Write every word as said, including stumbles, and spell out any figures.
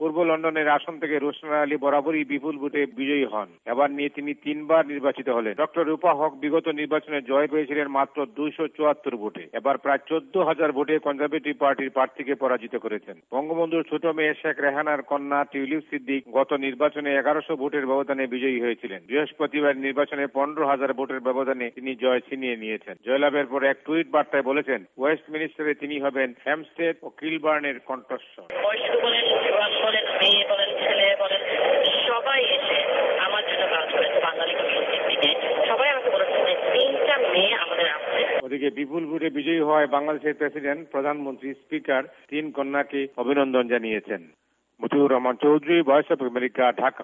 পূর্ব লন্ডনের আসন থেকে রোশনা আলী বরাবরই বিপুল ভোটে বিজয়ী হন। এবার নিয়ে তিনি তিনবার নির্বাচিত হলেন। ডক্টর রূপা হক বিগত নির্বাচনে জয় পেয়েছিলেন মাত্র দুইশো চুয়াত্তর ভোটে। এবার প্রায় চোদ্দ হাজার ভোটে কনজারভেটিভ পার্টির প্রার্থীকে পরাজিত করেছেন। বঙ্গবন্ধুর ছোট মেয়ে শেখ রেহানার কন্যা টিউলিপ সিদ্দিক গত নির্বাচনে এগারোশো ভোটের ব্যবধানে বিজয়ী হয়েছিলেন। বৃহস্পতিবার নির্বাচনে পনেরো হাজার ভোটের ব্যবধানে তিনি জয় ছিনিয়ে নিয়েছেন। জয়লাভের পর এক টুইট বার্তায় বলেছেন, ওয়েস্টমিনিস্টারে তিনি হবেন হ্যামস্টেড ও কিলবার্নের কণ্ঠস্বর। সবাই এসে আমার জন্য কাজ করেছে, বাঙালি কমিউনিটির দিকে সবাই আমাকে বলেছে যে তিনটা মেয়ে আমাদের আছে। ওদিকে বিপুল ভোটে বিজয়ী হওয়ায় বাংলাদেশের প্রেসিডেন্ট, প্রধানমন্ত্রী, স্পিকার তিন কন্যাকে অভিনন্দন জানিয়েছেন। Motiur Rahman Chowdhury, voice of America, Dhaka.